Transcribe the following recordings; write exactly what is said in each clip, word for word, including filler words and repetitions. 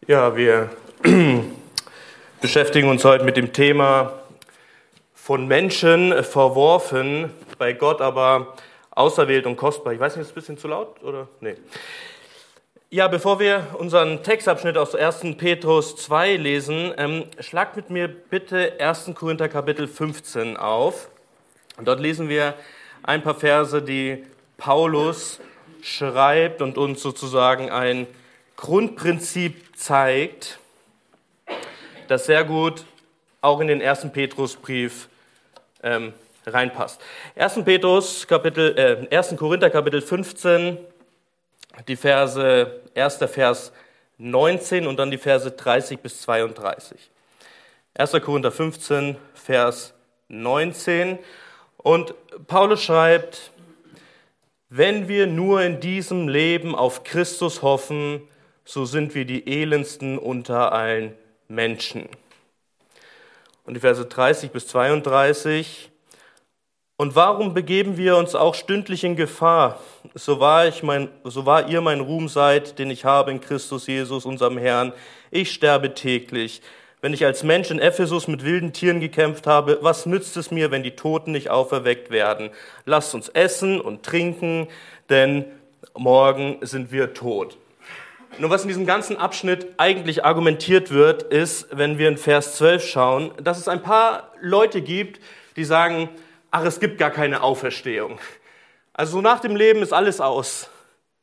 Ja, wir beschäftigen uns heute mit dem Thema von Menschen verworfen, bei Gott aber auserwählt und kostbar. Ich weiß nicht, ist es ein bisschen zu laut oder? Nee. Ja, bevor wir unseren Textabschnitt aus ersten Petrus zwei lesen, ähm, schlagt mit mir bitte ersten Korinther Kapitel fünfzehn auf. Und dort lesen wir ein paar Verse, die Paulus schreibt und uns sozusagen ein Grundprinzip zeigt, das sehr gut auch in den ersten Petrusbrief ähm, reinpasst. ersten Petrus Kapitel, äh, ersten Korinther Kapitel fünfzehn, die Verse, erster Vers neunzehn und dann die Verse dreißig bis zweiunddreißig. erster Korinther fünfzehn, Vers neunzehn. Und Paulus schreibt: Wenn wir nur in diesem Leben auf Christus hoffen, so sind wir die elendsten unter allen Menschen. Und die Verse dreißig bis zweiunddreißig. Und warum begeben wir uns auch stündlich in Gefahr, so wahr, ich mein, so wahr ihr mein Ruhm seid, den ich habe in Christus Jesus, unserem Herrn. Ich sterbe täglich. Wenn ich als Mensch in Ephesus mit wilden Tieren gekämpft habe, was nützt es mir, wenn die Toten nicht auferweckt werden? Lasst uns essen und trinken, denn morgen sind wir tot. Nur was in diesem ganzen Abschnitt eigentlich argumentiert wird, ist, wenn wir in Vers zwölf schauen, dass es ein paar Leute gibt, die sagen, ach, es gibt gar keine Auferstehung. Also so nach dem Leben ist alles aus.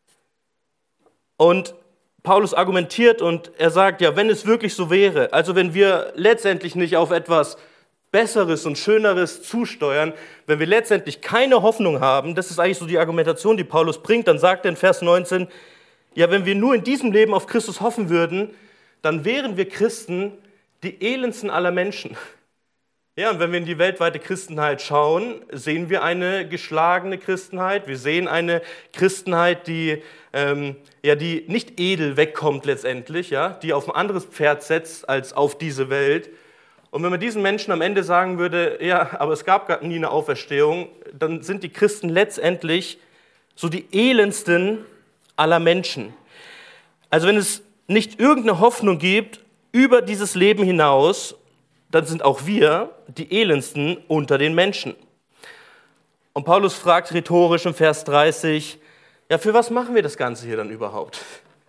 Und Paulus argumentiert und er sagt, ja, wenn es wirklich so wäre, also wenn wir letztendlich nicht auf etwas Besseres und Schöneres zusteuern, wenn wir letztendlich keine Hoffnung haben, das ist eigentlich so die Argumentation, die Paulus bringt, dann sagt er in Vers neunzehn, ja, wenn wir nur in diesem Leben auf Christus hoffen würden, dann wären wir Christen die elendsten aller Menschen. Ja, und wenn wir in die weltweite Christenheit schauen, sehen wir eine geschlagene Christenheit. Wir sehen eine Christenheit, die, ähm, ja, die nicht edel wegkommt letztendlich, ja, die auf ein anderes Pferd setzt als auf diese Welt. Und wenn man diesen Menschen am Ende sagen würde, ja, aber es gab gar nie eine Auferstehung, dann sind die Christen letztendlich so die elendsten aller Menschen. Also wenn es nicht irgendeine Hoffnung gibt über dieses Leben hinaus, dann sind auch wir die elendsten unter den Menschen. Und Paulus fragt rhetorisch im Vers dreißig, ja, für was machen wir das Ganze hier dann überhaupt?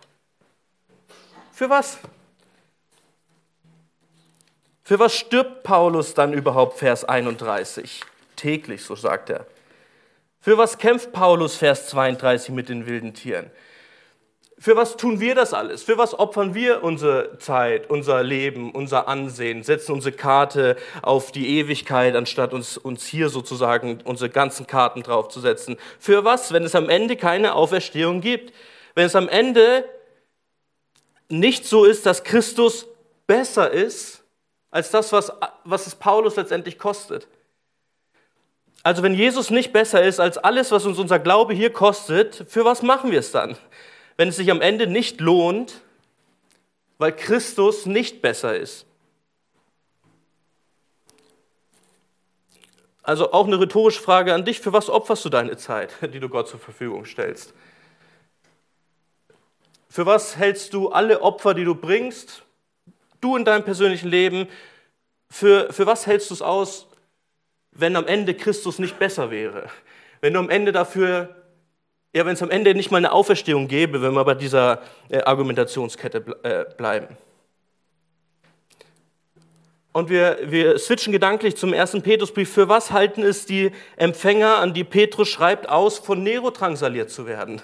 Für was? Für was stirbt Paulus dann überhaupt, Vers einunddreißig? Täglich, so sagt er. Für was kämpft Paulus, Vers zweiunddreißig, mit den wilden Tieren? Für was tun wir das alles? Für was opfern wir unsere Zeit, unser Leben, unser Ansehen, setzen unsere Karte auf die Ewigkeit, anstatt uns, uns hier sozusagen unsere ganzen Karten draufzusetzen? Für was, wenn es am Ende keine Auferstehung gibt? Wenn es am Ende nicht so ist, dass Christus besser ist, als das, was, was es Paulus letztendlich kostet? Also wenn Jesus nicht besser ist als alles, was uns unser Glaube hier kostet, für was machen wir es dann? Wenn es sich am Ende nicht lohnt, weil Christus nicht besser ist. Also auch eine rhetorische Frage an dich, für was opferst du deine Zeit, die du Gott zur Verfügung stellst? Für was hältst du alle Opfer, die du bringst, du in deinem persönlichen Leben, für, für was hältst du es aus, wenn am Ende Christus nicht besser wäre? Wenn du am Ende dafür... Ja, wenn es am Ende nicht mal eine Auferstehung gäbe, wenn wir bei dieser äh, Argumentationskette ble- äh, bleiben. Und wir, wir switchen gedanklich zum ersten Petrusbrief. Für was halten es die Empfänger, an die Petrus schreibt, aus, von Nero drangsaliert zu werden?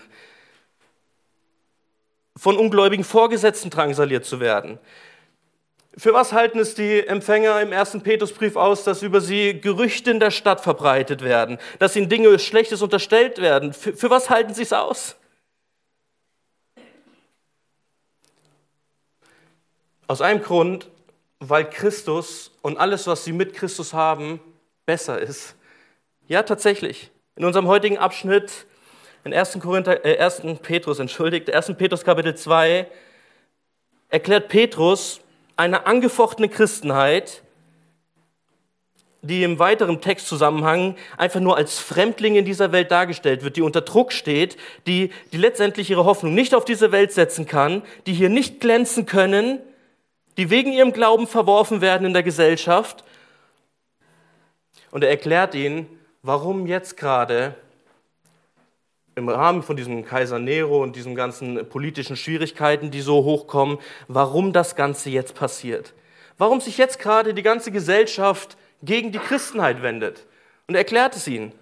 Von ungläubigen Vorgesetzten drangsaliert zu werden? Für was halten es die Empfänger im ersten Petrusbrief aus, dass über sie Gerüchte in der Stadt verbreitet werden, dass ihnen Dinge Schlechtes unterstellt werden? Für, für was halten sie es aus? Aus einem Grund, weil Christus und alles, was sie mit Christus haben, besser ist. Ja, tatsächlich. In unserem heutigen Abschnitt, in ersten Korinther, äh, ersten Petrus, entschuldigt, ersten Petrus Kapitel zwei, erklärt Petrus eine angefochtene Christenheit, die im weiteren Textzusammenhang einfach nur als Fremdling in dieser Welt dargestellt wird, die unter Druck steht, die, die letztendlich ihre Hoffnung nicht auf diese Welt setzen kann, die hier nicht glänzen können, die wegen ihrem Glauben verworfen werden in der Gesellschaft. Und er erklärt ihnen, warum jetzt gerade im Rahmen von diesem Kaiser Nero und diesen ganzen politischen Schwierigkeiten, die so hochkommen, warum das Ganze jetzt passiert. Warum sich jetzt gerade die ganze Gesellschaft gegen die Christenheit wendet. Und er erklärt es ihnen.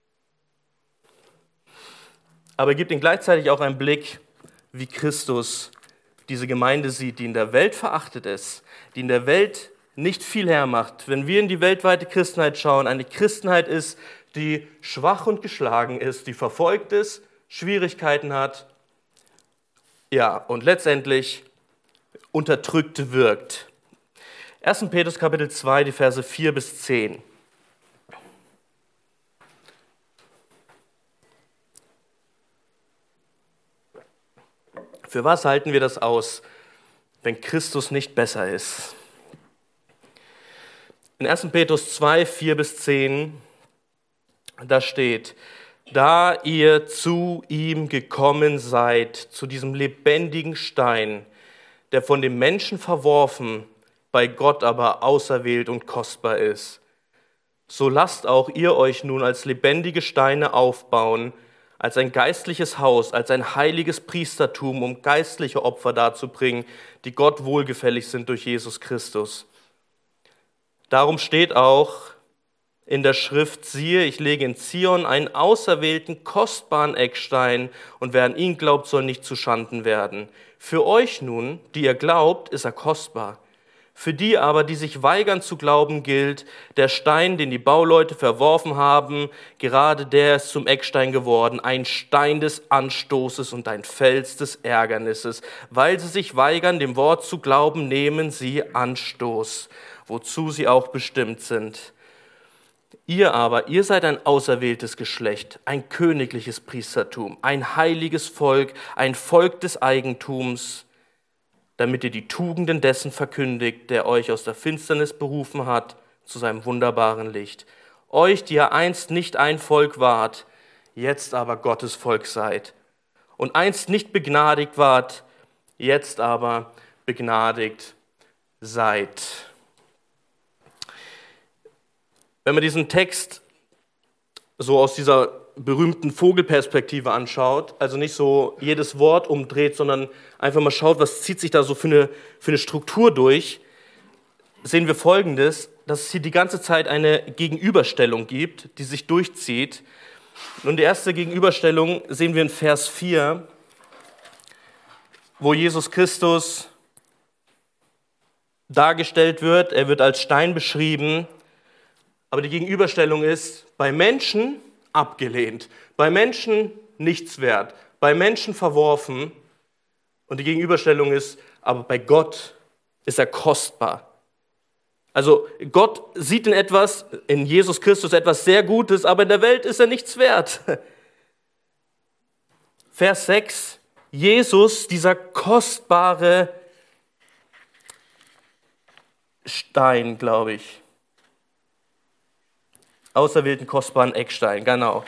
Aber er gibt ihnen gleichzeitig auch einen Blick, wie Christus diese Gemeinde sieht, die in der Welt verachtet ist, die in der Welt nicht viel hermacht. Wenn wir in die weltweite Christenheit schauen, eine Christenheit ist, die schwach und geschlagen ist, die verfolgt ist, Schwierigkeiten hat, ja, und letztendlich unterdrückt wirkt. erster. Petrus Kapitel zwei, die Verse vier bis zehn. Für was halten wir das aus, wenn Christus nicht besser ist? In erster. Petrus zwei, vier bis zehn, da steht: Da ihr zu ihm gekommen seid, zu diesem lebendigen Stein, der von dem Menschen verworfen, bei Gott aber auserwählt und kostbar ist. So lasst auch ihr euch nun als lebendige Steine aufbauen, als ein geistliches Haus, als ein heiliges Priestertum, um geistliche Opfer darzubringen, die Gott wohlgefällig sind durch Jesus Christus. Darum steht auch in der Schrift: Siehe, ich lege in Zion einen auserwählten, kostbaren Eckstein, und wer an ihn glaubt, soll nicht zuschanden werden. Für euch nun, die ihr glaubt, ist er kostbar. Für die aber, die sich weigern zu glauben, gilt: Der Stein, den die Bauleute verworfen haben, gerade der ist zum Eckstein geworden, ein Stein des Anstoßes und ein Fels des Ärgernisses. Weil sie sich weigern, dem Wort zu glauben, nehmen sie Anstoß, wozu sie auch bestimmt sind. Ihr aber, ihr seid ein auserwähltes Geschlecht, ein königliches Priestertum, ein heiliges Volk, ein Volk des Eigentums, damit ihr die Tugenden dessen verkündigt, der euch aus der Finsternis berufen hat, zu seinem wunderbaren Licht. Euch, die ihr einst nicht ein Volk wart, jetzt aber Gottes Volk seid. Und einst nicht begnadigt wart, jetzt aber begnadigt seid. Wenn man diesen Text so aus dieser berühmten Vogelperspektive anschaut, also nicht so jedes Wort umdreht, sondern einfach mal schaut, was zieht sich da so für eine, für eine Struktur durch, sehen wir Folgendes, dass es hier die ganze Zeit eine Gegenüberstellung gibt, die sich durchzieht. Und die erste Gegenüberstellung sehen wir in Vers vier, wo Jesus Christus dargestellt wird. Er wird als Stein beschrieben, aber die Gegenüberstellung ist: bei Menschen abgelehnt, bei Menschen nichts wert, bei Menschen verworfen. Und die Gegenüberstellung ist: aber bei Gott ist er kostbar. Also Gott sieht in etwas, in Jesus Christus etwas sehr Gutes, aber in der Welt ist er nichts wert. Vers sechs: Jesus, dieser kostbare Stein, glaube ich. Auserwählten kostbaren Eckstein, genau.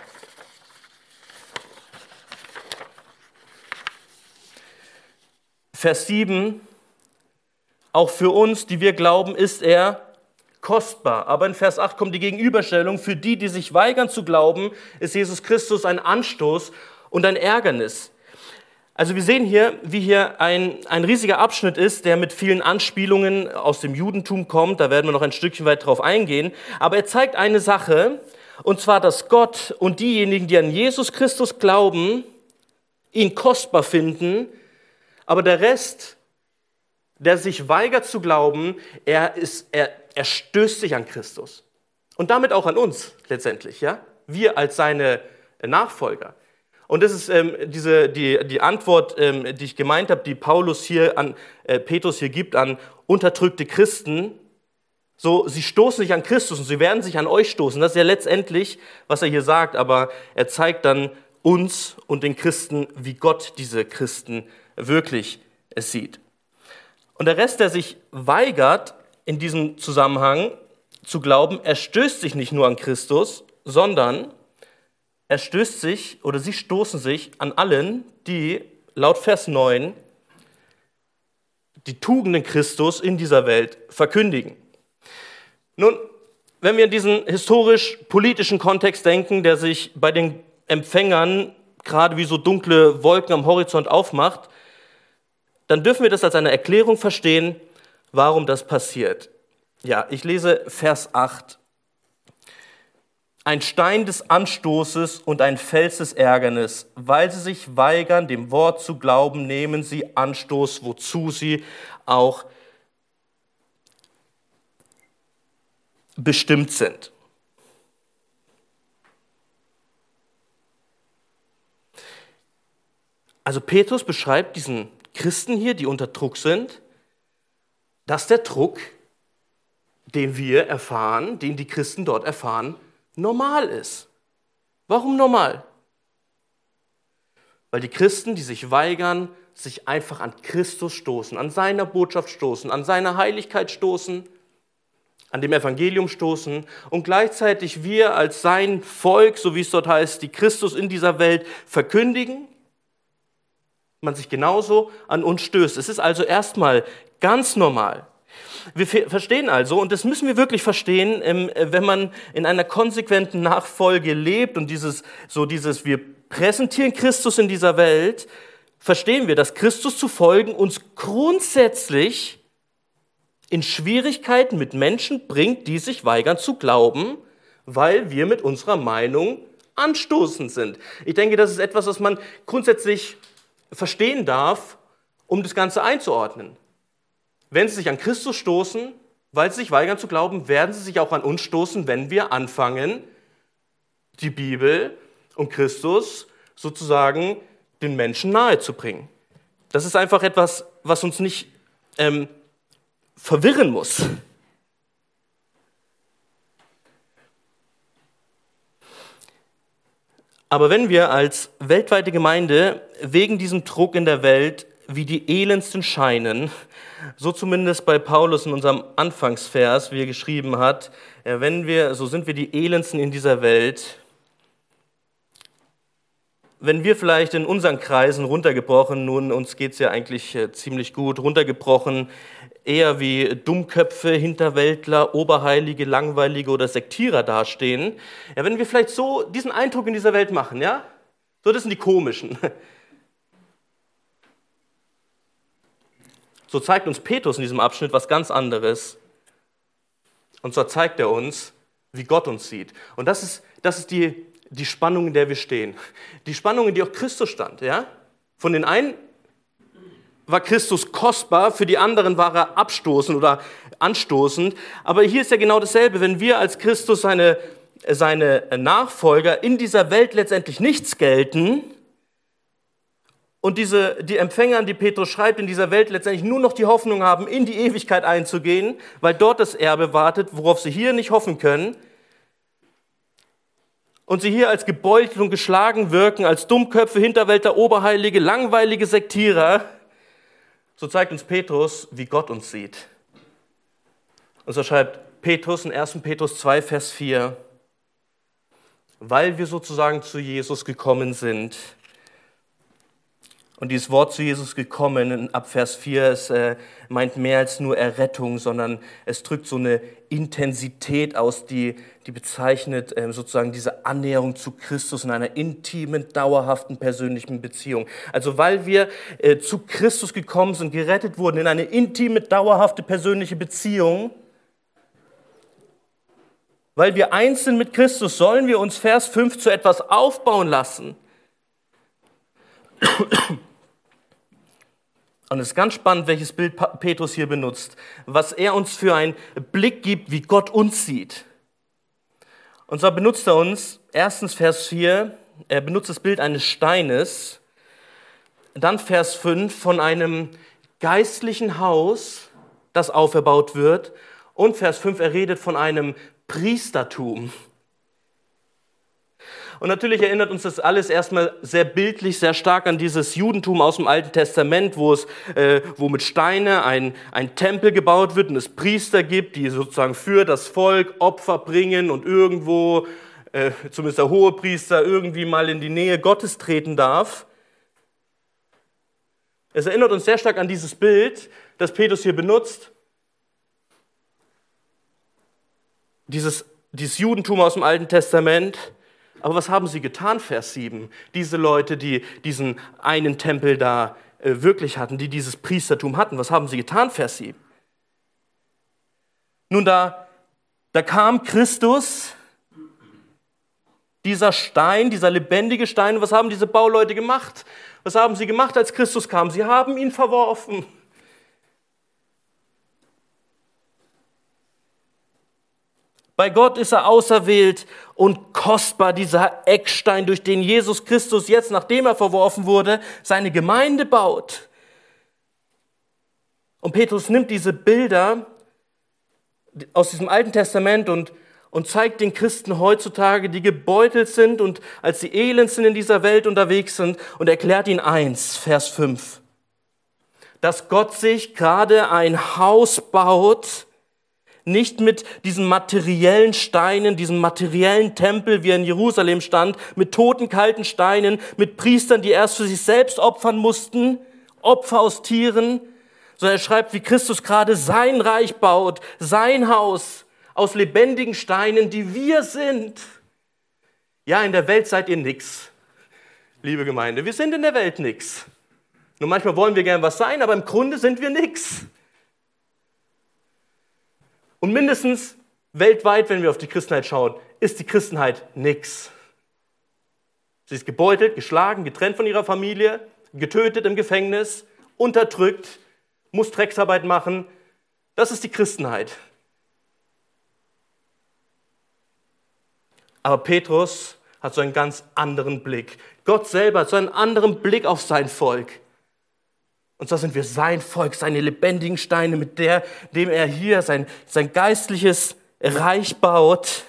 Vers sieben: Auch für uns, die wir glauben, ist er kostbar. Aber in Vers acht kommt die Gegenüberstellung: Für die, die sich weigern zu glauben, ist Jesus Christus ein Anstoß und ein Ärgernis. Also wir sehen hier, wie hier ein, ein riesiger Abschnitt ist, der mit vielen Anspielungen aus dem Judentum kommt. Da werden wir noch ein Stückchen weit drauf eingehen. Aber er zeigt eine Sache, und zwar, dass Gott und diejenigen, die an Jesus Christus glauben, ihn kostbar finden, aber der Rest, der sich weigert zu glauben, er, ist, er, er stößt sich an Christus. Und damit auch an uns letztendlich, ja? Wir als seine Nachfolger. Und das ist ähm, diese, die, die Antwort, ähm, die ich gemeint habe, die Paulus hier an äh, Petrus hier gibt an unterdrückte Christen. So, sie stoßen sich an Christus und sie werden sich an euch stoßen. Das ist ja letztendlich, was er hier sagt, aber er zeigt dann uns und den Christen, wie Gott diese Christen wirklich es sieht. Und der Rest, der sich weigert, in diesem Zusammenhang zu glauben, er stößt sich nicht nur an Christus, sondern er stößt sich oder sie stoßen sich an allen, die laut Vers neun die Tugenden Christus in dieser Welt verkündigen. Nun, wenn wir in diesen historisch-politischen Kontext denken, der sich bei den Empfängern gerade wie so dunkle Wolken am Horizont aufmacht, dann dürfen wir das als eine Erklärung verstehen, warum das passiert. Ja, ich lese Vers acht. Ein Stein des Anstoßes und ein Fels des Ärgernis. Weil sie sich weigern, dem Wort zu glauben, nehmen sie Anstoß, wozu sie auch bestimmt sind. Also Petrus beschreibt diesen Christen hier, die unter Druck sind, dass der Druck, den wir erfahren, den die Christen dort erfahren, normal ist. Warum normal? Weil die Christen, die sich weigern, sich einfach an Christus stoßen, an seiner Botschaft stoßen, an seiner Heiligkeit stoßen, an dem Evangelium stoßen und gleichzeitig wir als sein Volk, so wie es dort heißt, die Christus in dieser Welt verkündigen, man sich genauso an uns stößt. Es ist also erstmal ganz normal. Wir verstehen also, und das müssen wir wirklich verstehen, wenn man in einer konsequenten Nachfolge lebt und dieses, so dieses, wir präsentieren Christus in dieser Welt, verstehen wir, dass Christus zu folgen uns grundsätzlich in Schwierigkeiten mit Menschen bringt, die sich weigern zu glauben, weil wir mit unserer Meinung anstoßend sind. Ich denke, das ist etwas, was man grundsätzlich verstehen darf, um das Ganze einzuordnen. Wenn sie sich an Christus stoßen, weil sie sich weigern zu glauben, werden sie sich auch an uns stoßen, wenn wir anfangen, die Bibel und Christus sozusagen den Menschen nahezubringen. Das ist einfach etwas, was uns nicht ähm, verwirren muss. Aber wenn wir als weltweite Gemeinde wegen diesem Druck in der Welt wie die elendsten scheinen, so zumindest bei Paulus in unserem Anfangsvers, wie er geschrieben hat, wenn wir, so sind wir die elendsten in dieser Welt. Wenn wir vielleicht in unseren Kreisen runtergebrochen, nun uns geht es ja eigentlich ziemlich gut, runtergebrochen, eher wie Dummköpfe, Hinterwäldler, Oberheilige, Langweilige oder Sektierer dastehen, ja, wenn wir vielleicht so diesen Eindruck in dieser Welt machen, ja, so das sind die Komischen. So zeigt uns Petrus in diesem Abschnitt was ganz anderes. Und zwar zeigt er uns, wie Gott uns sieht. Und das ist, das ist die, die Spannung, in der wir stehen. Die Spannung, in der auch Christus stand. Ja? Von den einen war Christus kostbar, für die anderen war er abstoßend oder anstoßend. Aber hier ist ja genau dasselbe. Wenn wir als Christus seine, seine Nachfolger in dieser Welt letztendlich nichts gelten, und diese, die Empfänger, an die Petrus schreibt, in dieser Welt letztendlich nur noch die Hoffnung haben, in die Ewigkeit einzugehen, weil dort das Erbe wartet, worauf sie hier nicht hoffen können. Und sie hier als gebeutelt und geschlagen wirken, als Dummköpfe, Hinterwäldler, Oberheilige, langweilige Sektierer. So zeigt uns Petrus, wie Gott uns sieht. Und so schreibt Petrus in ersten Petrus zwei, Vers vier, weil wir sozusagen zu Jesus gekommen sind. Und dieses Wort zu Jesus gekommen, ab Vers vier, es äh, meint mehr als nur Errettung, sondern es drückt so eine Intensität aus, die, die bezeichnet äh, sozusagen diese Annäherung zu Christus in einer intimen, dauerhaften, persönlichen Beziehung. Also weil wir äh, zu Christus gekommen sind, gerettet wurden in eine intime, dauerhafte, persönliche Beziehung, weil wir eins sind mit Christus, sollen wir uns, Vers fünf, zu etwas aufbauen lassen. Und es ist ganz spannend, welches Bild Petrus hier benutzt, was er uns für einen Blick gibt, wie Gott uns sieht. Und zwar benutzt er uns, erstens Vers vier, er benutzt das Bild eines Steines, dann Vers fünf von einem geistlichen Haus, das auferbaut wird, und Vers fünf, er redet von einem Priestertum. Und natürlich erinnert uns das alles erstmal sehr bildlich, sehr stark an dieses Judentum aus dem Alten Testament, wo es, äh, wo mit Steine ein, ein Tempel gebaut wird und es Priester gibt, die sozusagen für das Volk Opfer bringen und irgendwo, äh, zumindest der Hohepriester, irgendwie mal in die Nähe Gottes treten darf. Es erinnert uns sehr stark an dieses Bild, das Petrus hier benutzt. Dieses, dieses Judentum aus dem Alten Testament. Aber was haben sie getan, Vers sieben? Diese Leute, die diesen einen Tempel da äh, wirklich hatten, die dieses Priestertum hatten, was haben sie getan, Vers sieben? Nun, da, da kam Christus, dieser Stein, dieser lebendige Stein. Und was haben diese Bauleute gemacht? Was haben sie gemacht, als Christus kam? Sie haben ihn verworfen. Bei Gott ist er auserwählt und kostbar, dieser Eckstein, durch den Jesus Christus jetzt, nachdem er verworfen wurde, seine Gemeinde baut. Und Petrus nimmt diese Bilder aus diesem Alten Testament und, und zeigt den Christen heutzutage, die gebeutelt sind und als die Elendsten in dieser Welt unterwegs sind, und erklärt ihnen eins, Vers fünf, dass Gott sich gerade ein Haus baut, nicht mit diesen materiellen Steinen, diesem materiellen Tempel, wie er in Jerusalem stand, mit toten, kalten Steinen, mit Priestern, die erst für sich selbst opfern mussten, Opfer aus Tieren, sondern er schreibt, wie Christus gerade sein Reich baut, sein Haus aus lebendigen Steinen, die wir sind. Ja, in der Welt seid ihr nix, liebe Gemeinde. Wir sind in der Welt nix. Nur manchmal wollen wir gern was sein, aber im Grunde sind wir nix. Und mindestens weltweit, wenn wir auf die Christenheit schauen, ist die Christenheit nix. Sie ist gebeutelt, geschlagen, getrennt von ihrer Familie, getötet im Gefängnis, unterdrückt, muss Drecksarbeit machen. Das ist die Christenheit. Aber Petrus hat so einen ganz anderen Blick. Gott selber hat so einen anderen Blick auf sein Volk. Und zwar sind wir sein Volk, seine lebendigen Steine, mit der, dem er hier sein, sein geistliches Reich baut.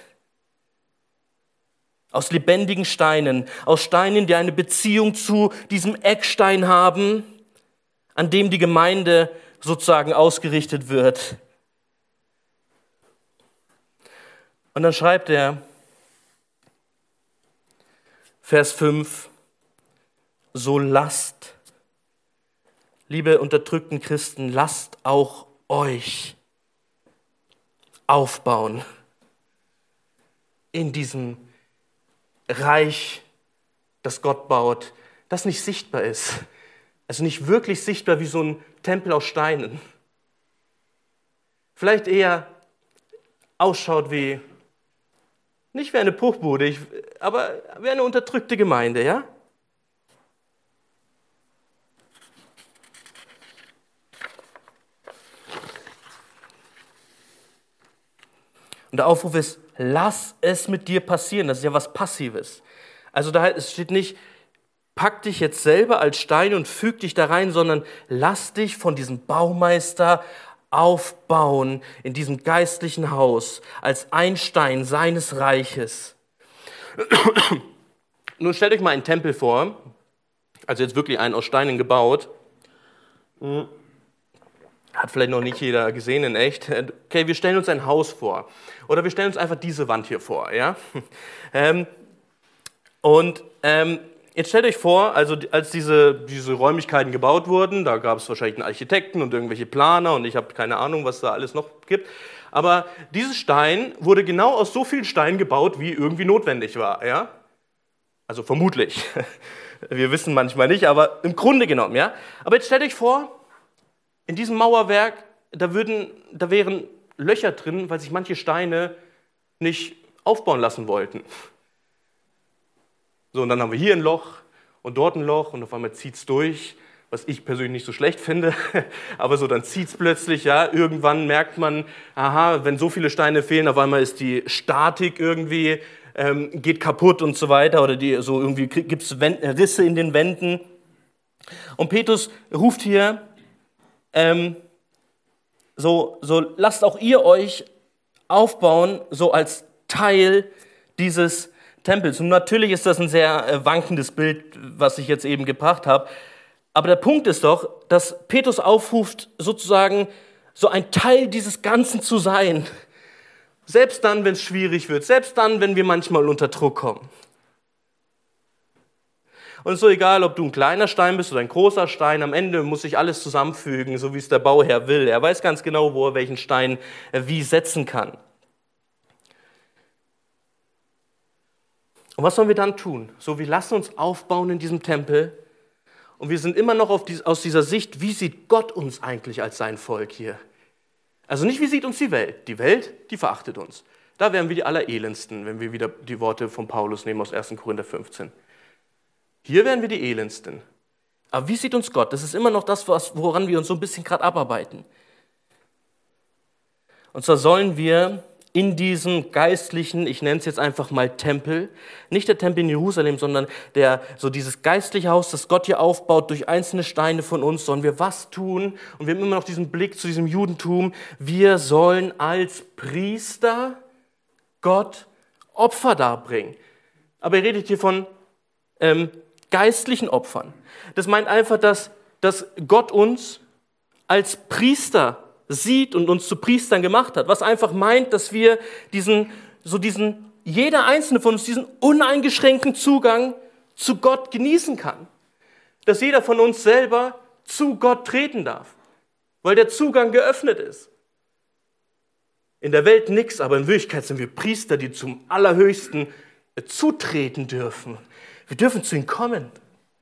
Aus lebendigen Steinen, aus Steinen, die eine Beziehung zu diesem Eckstein haben, an dem die Gemeinde sozusagen ausgerichtet wird. Und dann schreibt er, Vers fünf, so lasst, liebe unterdrückten Christen, lasst auch euch aufbauen in diesem Reich, das Gott baut, das nicht sichtbar ist. Also nicht wirklich sichtbar wie so ein Tempel aus Steinen. Vielleicht eher ausschaut wie, nicht wie eine Bruchbude, aber wie eine unterdrückte Gemeinde, ja? Und der Aufruf ist, lass es mit dir passieren. Das ist ja was Passives. Also da es steht nicht, pack dich jetzt selber als Stein und füg dich da rein, sondern lass dich von diesem Baumeister aufbauen in diesem geistlichen Haus als ein Stein seines Reiches. Nun stellt euch mal einen Tempel vor, also jetzt wirklich einen aus Steinen gebaut. Hat vielleicht noch nicht jeder gesehen in echt. Okay, wir stellen uns ein Haus vor. Oder wir stellen uns einfach diese Wand hier vor. Ja? Ähm, und ähm, jetzt stellt euch vor, also als diese, diese Räumlichkeiten gebaut wurden, da gab es wahrscheinlich einen Architekten und irgendwelche Planer und ich habe keine Ahnung, was da alles noch gibt. Aber dieses Stein wurde genau aus so vielen Steinen gebaut, wie irgendwie notwendig war. Ja? Also vermutlich. Wir wissen manchmal nicht, aber im Grunde genommen. Ja? Aber jetzt stellt euch vor, in diesem Mauerwerk, da, würden, da wären Löcher drin, weil sich manche Steine nicht aufbauen lassen wollten. So, und dann haben wir hier ein Loch und dort ein Loch und auf einmal zieht es durch, was ich persönlich nicht so schlecht finde, aber so dann zieht es plötzlich, ja, irgendwann merkt man, aha, wenn so viele Steine fehlen, auf einmal ist die Statik irgendwie, ähm, geht kaputt und so weiter, oder die, so irgendwie gibt es Risse in den Wänden. Und Petrus ruft hier, ähm, so, so lasst auch ihr euch aufbauen, so als Teil dieses Tempels. Und natürlich ist das ein sehr äh, wankendes Bild, was ich jetzt eben gebracht habe. Aber der Punkt ist doch, dass Petrus aufruft, sozusagen so ein Teil dieses Ganzen zu sein. Selbst dann, wenn es schwierig wird, selbst dann, wenn wir manchmal unter Druck kommen. Und es ist so egal, ob du ein kleiner Stein bist oder ein großer Stein, am Ende muss sich alles zusammenfügen, so wie es der Bauherr will. Er weiß ganz genau, wo er welchen Stein wie setzen kann. Und was sollen wir dann tun? So, wir lassen uns aufbauen in diesem Tempel und wir sind immer noch auf die, aus dieser Sicht, wie sieht Gott uns eigentlich als sein Volk hier? Also nicht, wie sieht uns die Welt? Die Welt, die verachtet uns. Da wären wir die Allerelendsten, wenn wir wieder die Worte von Paulus nehmen aus erster Korinther fünfzehn. Hier wären wir die Elendsten. Aber wie sieht uns Gott? Das ist immer noch das, woran wir uns so ein bisschen gerade abarbeiten. Und zwar sollen wir in diesem geistlichen, ich nenne es jetzt einfach mal Tempel, nicht der Tempel in Jerusalem, sondern der, so dieses geistliche Haus, das Gott hier aufbaut durch einzelne Steine von uns, sollen wir was tun? Und wir haben immer noch diesen Blick zu diesem Judentum. Wir sollen als Priester Gott Opfer darbringen. Aber er redet hier von ähm, geistlichen Opfern. Das meint einfach, dass, dass Gott uns als Priester sieht und uns zu Priestern gemacht hat, was einfach meint, dass wir diesen, so diesen, jeder einzelne von uns diesen uneingeschränkten Zugang zu Gott genießen kann. Dass jeder von uns selber zu Gott treten darf, weil der Zugang geöffnet ist. In der Welt nichts, aber in Wirklichkeit sind wir Priester, die zum Allerhöchsten zutreten dürfen. Wir dürfen zu ihm kommen.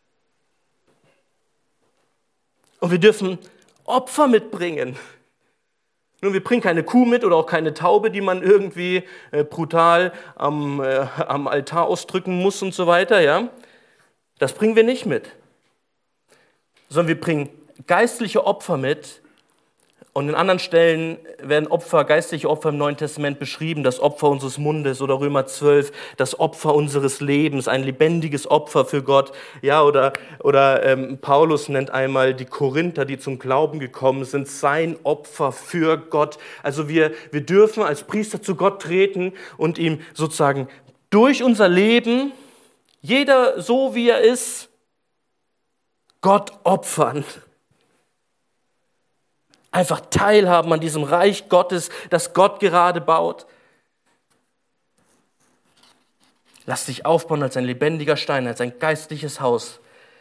Und wir dürfen Opfer mitbringen. Nun, wir bringen keine Kuh mit oder auch keine Taube, die man irgendwie äh, brutal am, äh, am Altar ausdrücken muss und so weiter. Ja? Das bringen wir nicht mit. Sondern wir bringen geistliche Opfer mit. Und in anderen Stellen werden Opfer, geistliche Opfer im Neuen Testament beschrieben, das Opfer unseres Mundes oder Römer zwölf, das Opfer unseres Lebens, ein lebendiges Opfer für Gott. Ja, oder oder ähm, Paulus nennt einmal die Korinther, die zum Glauben gekommen sind, sein Opfer für Gott. Also wir, wir dürfen als Priester zu Gott treten und ihm sozusagen durch unser Leben, jeder so wie er ist, Gott opfern. Einfach teilhaben an diesem Reich Gottes, das Gott gerade baut. Lass dich aufbauen als ein lebendiger Stein, als ein geistliches Haus.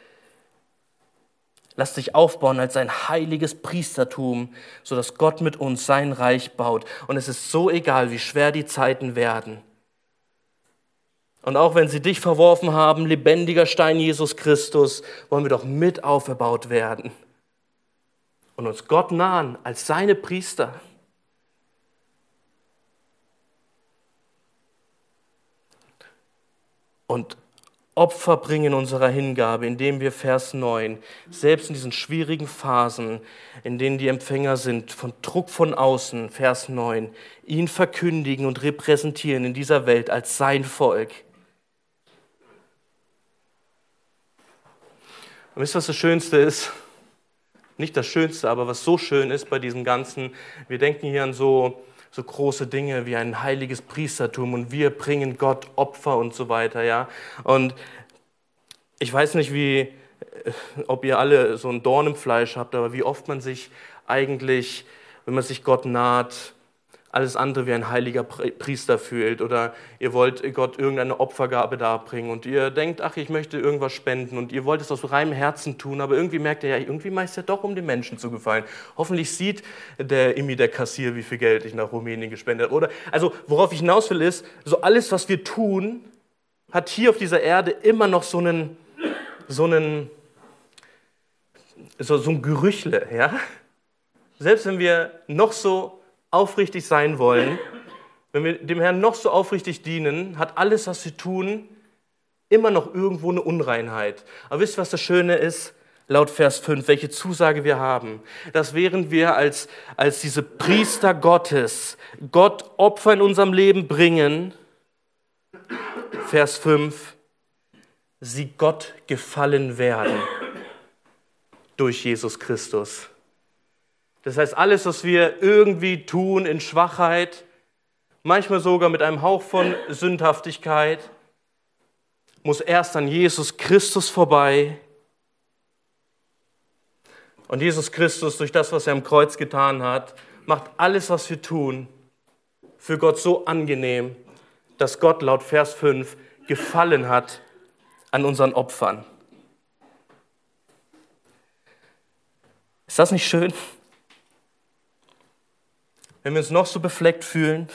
Lass dich aufbauen als ein heiliges Priestertum, sodass Gott mit uns sein Reich baut. Und es ist so egal, wie schwer die Zeiten werden. Und auch wenn sie dich verworfen haben, lebendiger Stein Jesus Christus, wollen wir doch mit auferbaut werden. Und uns Gott nahen als seine Priester. Und Opfer bringen in unserer Hingabe, indem wir, Vers neun, selbst in diesen schwierigen Phasen, in denen die Empfänger sind, von Druck von außen, Vers neun, ihn verkündigen und repräsentieren in dieser Welt als sein Volk. Und wisst ihr, was das Schönste ist? Nicht das Schönste, aber was so schön ist bei diesem Ganzen, wir denken hier an so, so große Dinge wie ein heiliges Priestertum und wir bringen Gott Opfer und so weiter, ja. Und ich weiß nicht, wie, ob ihr alle so ein Dorn im Fleisch habt, aber wie oft man sich eigentlich, wenn man sich Gott naht, alles andere wie ein heiliger Priester fühlt oder ihr wollt Gott irgendeine Opfergabe darbringen und ihr denkt, ach, ich möchte irgendwas spenden und ihr wollt es aus reinem Herzen tun, aber irgendwie merkt ihr, ja, irgendwie mache ich es ja doch, um den Menschen zu gefallen. Hoffentlich sieht der Immi, der Kassier, wie viel Geld ich nach Rumänien gespendet habe. Oder, also worauf ich hinaus will ist, so alles, was wir tun, hat hier auf dieser Erde immer noch so einen, so einen, so, so ein Gerüchle, ja? Selbst wenn wir noch so aufrichtig sein wollen, wenn wir dem Herrn noch so aufrichtig dienen, hat alles, was wir tun, immer noch irgendwo eine Unreinheit. Aber wisst ihr, was das Schöne ist? Laut Vers fünf, welche Zusage wir haben, dass während wir als, als diese Priester Gottes Gott Opfer in unserem Leben bringen, Vers fünf, sie Gott gefallen werden durch Jesus Christus. Das heißt, alles, was wir irgendwie tun in Schwachheit, manchmal sogar mit einem Hauch von Sündhaftigkeit, muss erst an Jesus Christus vorbei. Und Jesus Christus, durch das, was er am Kreuz getan hat, macht alles, was wir tun, für Gott so angenehm, dass Gott laut Vers fünf gefallen hat an unseren Opfern. Ist das nicht schön? Wenn wir uns noch so befleckt fühlen,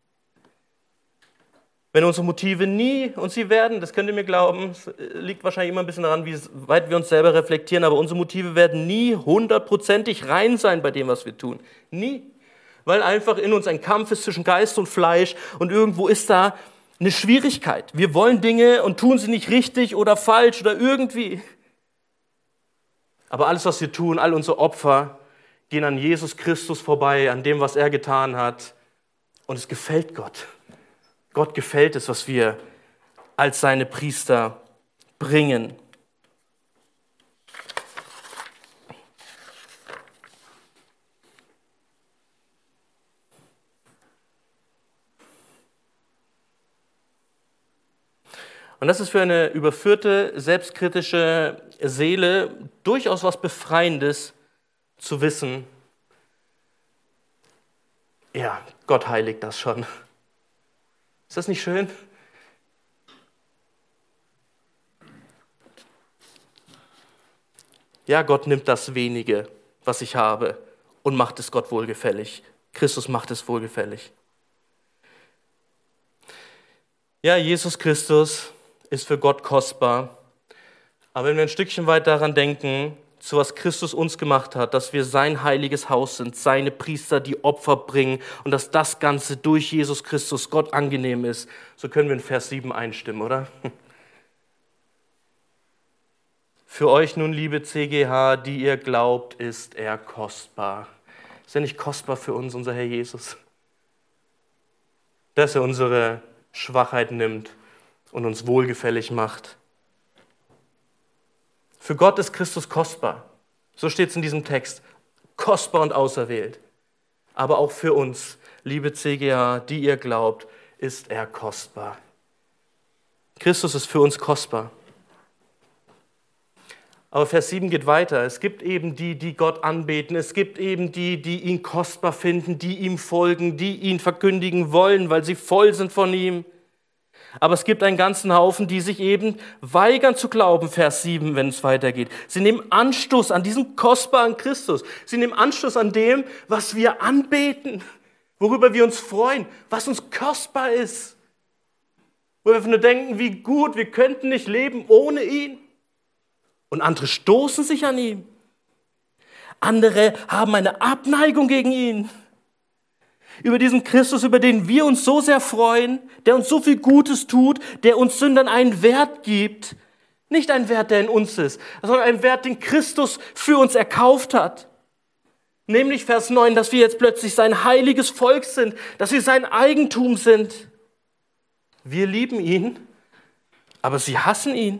wenn unsere Motive nie, und sie werden, das könnt ihr mir glauben, es liegt wahrscheinlich immer ein bisschen daran, wie weit wir uns selber reflektieren, aber unsere Motive werden nie hundertprozentig rein sein bei dem, was wir tun. Nie. Weil einfach in uns ein Kampf ist zwischen Geist und Fleisch und irgendwo ist da eine Schwierigkeit. Wir wollen Dinge und tun sie nicht richtig oder falsch oder irgendwie. Aber alles, was wir tun, all unsere Opfer, gehen an Jesus Christus vorbei, an dem, was er getan hat. Und es gefällt Gott. Gott gefällt es, was wir als seine Priester bringen. Und das ist für eine überführte, selbstkritische Seele durchaus was Befreiendes zu wissen. Ja, Gott heiligt das schon. Ist das nicht schön? Ja, Gott nimmt das Wenige, was ich habe, und macht es Gott wohlgefällig. Christus macht es wohlgefällig. Ja, Jesus Christus ist für Gott kostbar. Aber wenn wir ein Stückchen weit daran denken, zu was Christus uns gemacht hat, dass wir sein heiliges Haus sind, seine Priester, die Opfer bringen und dass das Ganze durch Jesus Christus Gott angenehm ist, so können wir in Vers sieben einstimmen, oder? Für euch nun, liebe C G H, die ihr glaubt, ist er kostbar. Ist er nicht kostbar für uns, unser Herr Jesus? Dass er unsere Schwachheit nimmt und uns wohlgefällig macht. Für Gott ist Christus kostbar. So steht es in diesem Text. Kostbar und auserwählt. Aber auch für uns, liebe C G A, die ihr glaubt, ist er kostbar. Christus ist für uns kostbar. Aber Vers sieben geht weiter. Es gibt eben die, die Gott anbeten. Es gibt eben die, die ihn kostbar finden, die ihm folgen, die ihn verkündigen wollen, weil sie voll sind von ihm. Aber es gibt einen ganzen Haufen, die sich eben weigern zu glauben, Vers sieben, wenn es weitergeht. Sie nehmen Anstoß an diesem kostbaren Christus. Sie nehmen Anstoß an dem, was wir anbeten, worüber wir uns freuen, was uns kostbar ist. Wo wir nur denken, wie gut, wir könnten nicht leben ohne ihn. Und andere stoßen sich an ihm. Andere haben eine Abneigung gegen ihn. Über diesen Christus, über den wir uns so sehr freuen, der uns so viel Gutes tut, der uns Sündern einen Wert gibt. Nicht ein Wert, der in uns ist, sondern ein Wert, den Christus für uns erkauft hat. Nämlich Vers neun, dass wir jetzt plötzlich sein heiliges Volk sind, dass wir sein Eigentum sind. Wir lieben ihn, aber sie hassen ihn.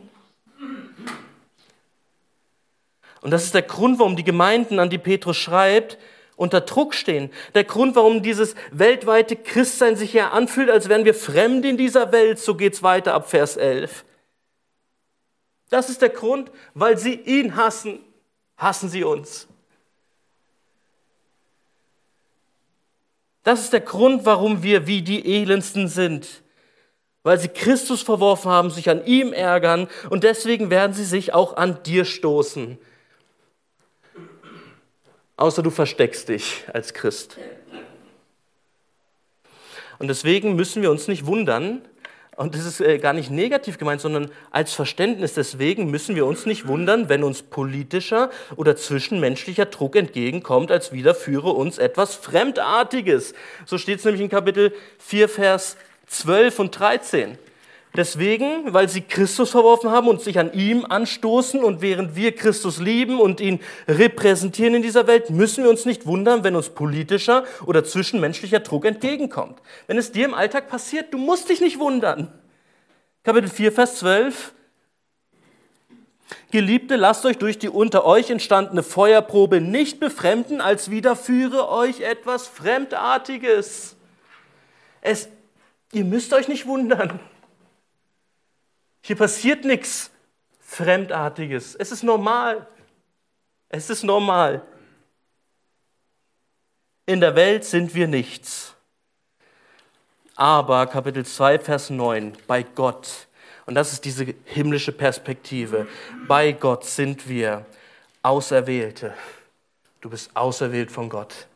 Und das ist der Grund, warum die Gemeinden, an die Petrus schreibt, unter Druck stehen. Der Grund, warum dieses weltweite Christsein sich ja anfühlt, als wären wir Fremde in dieser Welt. So geht's weiter ab Vers elf. Das ist der Grund, weil sie ihn hassen, hassen sie uns. Das ist der Grund, warum wir wie die Elendsten sind. Weil sie Christus verworfen haben, sich an ihm ärgern und deswegen werden sie sich auch an dir stoßen. Außer du versteckst dich als Christ. Und deswegen müssen wir uns nicht wundern, und das ist gar nicht negativ gemeint, sondern als Verständnis, deswegen müssen wir uns nicht wundern, wenn uns politischer oder zwischenmenschlicher Druck entgegenkommt, als widerführe uns etwas Fremdartiges. So steht es nämlich in Kapitel vier, Vers zwölf und dreizehn. Deswegen, weil sie Christus verworfen haben und sich an ihm anstoßen und während wir Christus lieben und ihn repräsentieren in dieser Welt, müssen wir uns nicht wundern, wenn uns politischer oder zwischenmenschlicher Druck entgegenkommt. Wenn es dir im Alltag passiert, du musst dich nicht wundern. Kapitel vier, Vers zwölf. Geliebte, lasst euch durch die unter euch entstandene Feuerprobe nicht befremden, als widerführe euch etwas Fremdartiges. Es, ihr müsst euch nicht wundern. Hier passiert nichts Fremdartiges. Es ist normal. Es ist normal. In der Welt sind wir nichts. Aber Kapitel zwei, Vers neun, bei Gott, und das ist diese himmlische Perspektive, bei Gott sind wir Auserwählte. Du bist auserwählt von Gott.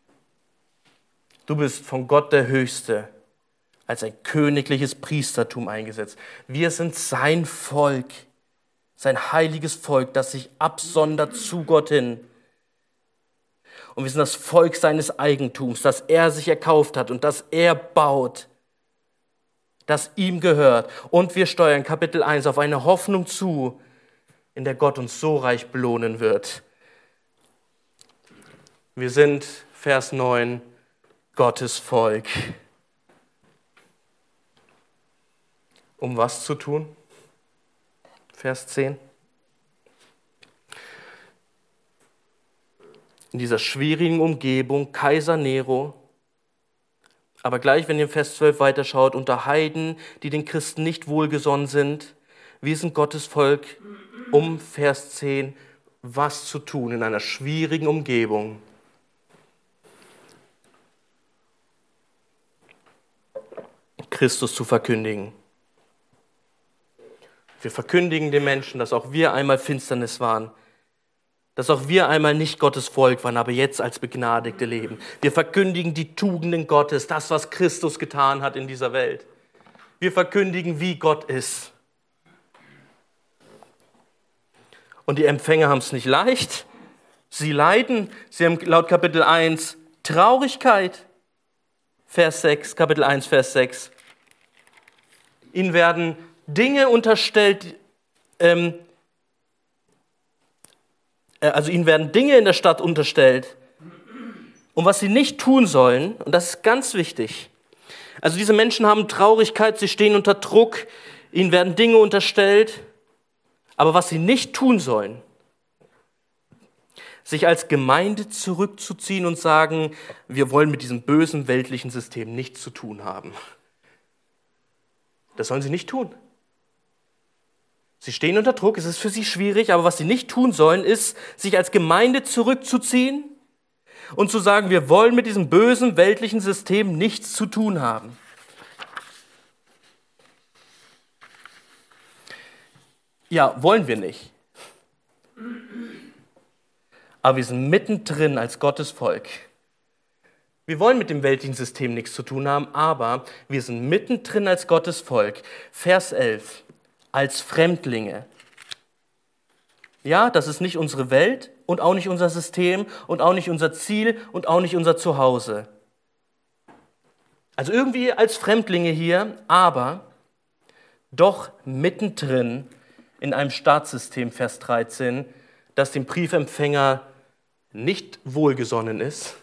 Du bist von Gott der Höchste als ein königliches Priestertum eingesetzt. Wir sind sein Volk, sein heiliges Volk, das sich absondert zu Gott hin. Und wir sind das Volk seines Eigentums, das er sich erkauft hat und das er baut, das ihm gehört. Und wir steuern Kapitel eins auf eine Hoffnung zu, in der Gott uns so reich belohnen wird. Wir sind, Vers neun, Gottes Volk. Um was zu tun? Vers zehn. In dieser schwierigen Umgebung, Kaiser Nero, aber gleich, wenn ihr im Vers zwölf weiterschaut, unter Heiden, die den Christen nicht wohlgesonnen sind, wir sind Gottes Volk, um Vers zehn, was zu tun in einer schwierigen Umgebung. Christus zu verkündigen. Wir verkündigen den Menschen, dass auch wir einmal Finsternis waren, dass auch wir einmal nicht Gottes Volk waren, aber jetzt als Begnadigte leben. Wir verkündigen die Tugenden Gottes, das, was Christus getan hat in dieser Welt. Wir verkündigen, wie Gott ist. Und die Empfänger haben es nicht leicht. Sie leiden. Sie haben laut Kapitel eins Traurigkeit. Vers sechs, Kapitel eins, Vers sechs. Ihnen werden Dinge unterstellt, ähm, also ihnen werden Dinge in der Stadt unterstellt, und was sie nicht tun sollen, und das ist ganz wichtig. Also diese Menschen haben Traurigkeit, sie stehen unter Druck, ihnen werden Dinge unterstellt, aber was sie nicht tun sollen, sich als Gemeinde zurückzuziehen und sagen, wir wollen mit diesem bösen weltlichen System nichts zu tun haben. Das sollen sie nicht tun. Sie stehen unter Druck, es ist für sie schwierig, aber was sie nicht tun sollen, ist, sich als Gemeinde zurückzuziehen und zu sagen, wir wollen mit diesem bösen weltlichen System nichts zu tun haben. Ja, wollen wir nicht. Aber wir sind mittendrin als Gottes Volk. Wir wollen mit dem weltlichen System nichts zu tun haben, aber wir sind mittendrin als Gottes Volk. Vers elf. Als Fremdlinge. Ja, das ist nicht unsere Welt und auch nicht unser System und auch nicht unser Ziel und auch nicht unser Zuhause. Also irgendwie als Fremdlinge hier, aber doch mittendrin in einem Staatssystem, Vers dreizehn, das dem Briefempfänger nicht wohlgesonnen ist.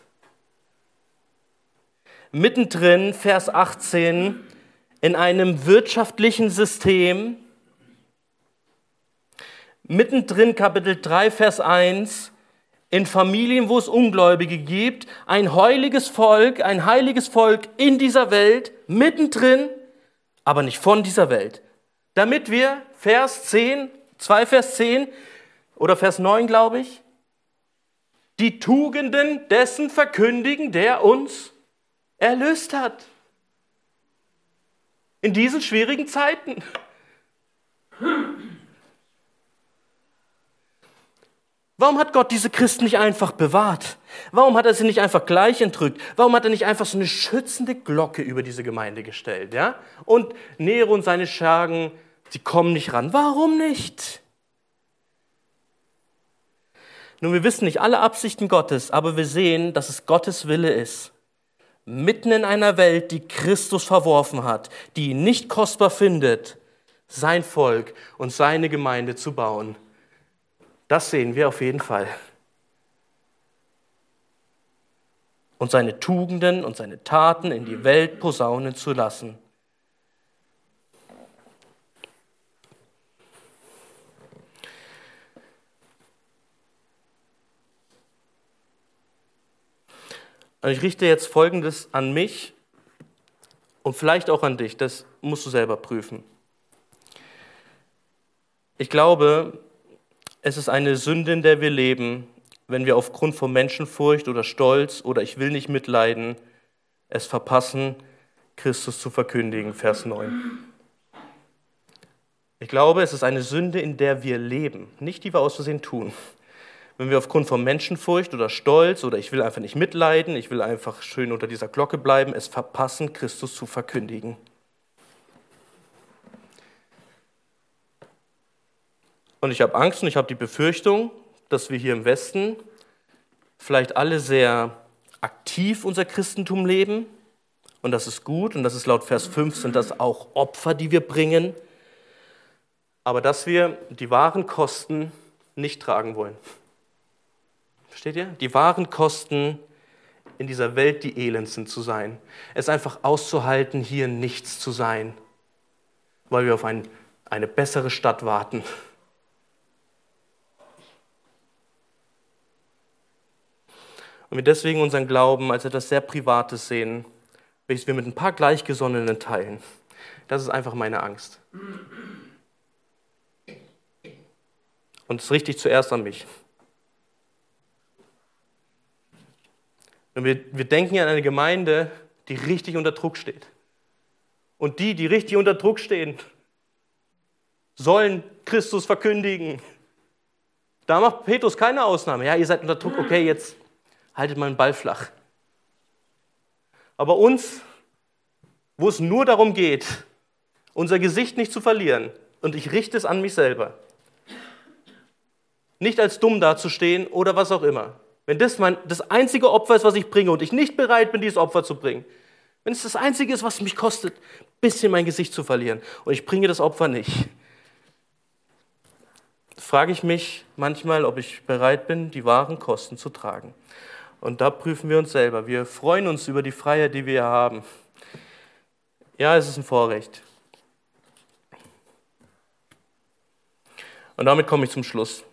Mittendrin, Vers achtzehn, in einem wirtschaftlichen System. Mittendrin, Kapitel drei, Vers eins, in Familien, wo es Ungläubige gibt, ein heiliges Volk, ein heiliges Volk in dieser Welt, mittendrin, aber nicht von dieser Welt. Damit wir, Vers zehn, zwei Vers zehn oder Vers neun, glaube ich, die Tugenden dessen verkündigen, der uns erlöst hat. In diesen schwierigen Zeiten. Warum hat Gott diese Christen nicht einfach bewahrt? Warum hat er sie nicht einfach gleich entrückt? Warum hat er nicht einfach so eine schützende Glocke über diese Gemeinde gestellt? Ja? Und Nero und seine Schergen, sie kommen nicht ran. Warum nicht? Nun, wir wissen nicht alle Absichten Gottes, aber wir sehen, dass es Gottes Wille ist, mitten in einer Welt, die Christus verworfen hat, die ihn nicht kostbar findet, sein Volk und seine Gemeinde zu bauen. Das sehen wir auf jeden Fall. Und seine Tugenden und seine Taten in die Welt posaunen zu lassen. Und ich richte jetzt Folgendes an mich und vielleicht auch an dich, das musst du selber prüfen. Ich glaube, es ist eine Sünde, in der wir leben, wenn wir aufgrund von Menschenfurcht oder Stolz oder ich will nicht mitleiden, es verpassen, Christus zu verkündigen, Vers neun. Ich glaube, es ist eine Sünde, in der wir leben, nicht die wir aus Versehen tun. Wenn wir aufgrund von Menschenfurcht oder Stolz oder ich will einfach nicht mitleiden, ich will einfach schön unter dieser Glocke bleiben, es verpassen, Christus zu verkündigen. Und ich habe Angst und ich habe die Befürchtung, dass wir hier im Westen vielleicht alle sehr aktiv unser Christentum leben. Und das ist gut. Und das ist laut Vers fünf sind das auch Opfer, die wir bringen. Aber dass wir die wahren Kosten nicht tragen wollen. Versteht ihr? Die wahren Kosten in dieser Welt, die elend sind, zu sein. Es einfach auszuhalten, hier nichts zu sein. Weil wir auf ein, eine bessere Stadt warten. Und wir deswegen unseren Glauben als etwas sehr Privates sehen, welches wir mit ein paar Gleichgesonnenen teilen. Das ist einfach meine Angst. Und es richtet zuerst an mich. Und wir, wir denken an eine Gemeinde, die richtig unter Druck steht. Und die, die richtig unter Druck stehen, sollen Christus verkündigen. Da macht Petrus keine Ausnahme. Ja, ihr seid unter Druck, okay, jetzt haltet mal den Ball flach. Aber uns, wo es nur darum geht, unser Gesicht nicht zu verlieren, und ich richte es an mich selber, nicht als dumm dazustehen oder was auch immer. Wenn das mein, das einzige Opfer ist, was ich bringe und ich nicht bereit bin, dieses Opfer zu bringen, wenn es das einzige ist, was mich kostet, ein bisschen mein Gesicht zu verlieren und ich bringe das Opfer nicht, frage ich mich manchmal, ob ich bereit bin, die wahren Kosten zu tragen. Und da prüfen wir uns selber. Wir freuen uns über die Freiheit, die wir hier haben. Ja, es ist ein Vorrecht. Und damit komme ich zum Schluss.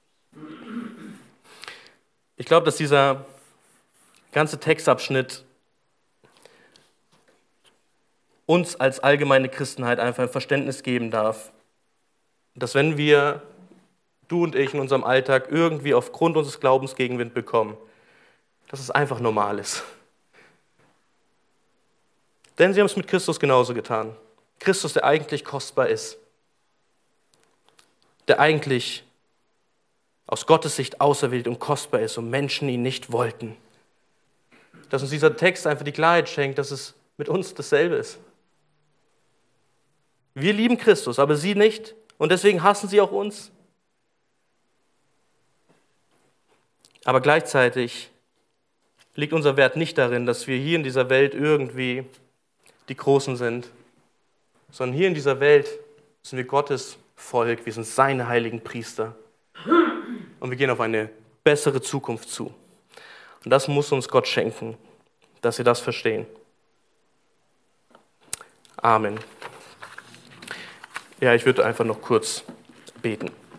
Ich glaube, dass dieser ganze Textabschnitt uns als allgemeine Christenheit einfach ein Verständnis geben darf, dass wenn wir, du und ich, in unserem Alltag irgendwie aufgrund unseres Glaubens Gegenwind bekommen, dass es einfach normal ist. Denn sie haben es mit Christus genauso getan. Christus, der eigentlich kostbar ist, der eigentlich aus Gottes Sicht auserwählt und kostbar ist und Menschen ihn nicht wollten. Dass uns dieser Text einfach die Klarheit schenkt, dass es mit uns dasselbe ist. Wir lieben Christus, aber sie nicht und deswegen hassen sie auch uns. Aber gleichzeitig liegt unser Wert nicht darin, dass wir hier in dieser Welt irgendwie die Großen sind, sondern hier in dieser Welt sind wir Gottes Volk, wir sind seine heiligen Priester und wir gehen auf eine bessere Zukunft zu. Und das muss uns Gott schenken, dass wir das verstehen. Amen. Ja, ich würde einfach noch kurz beten.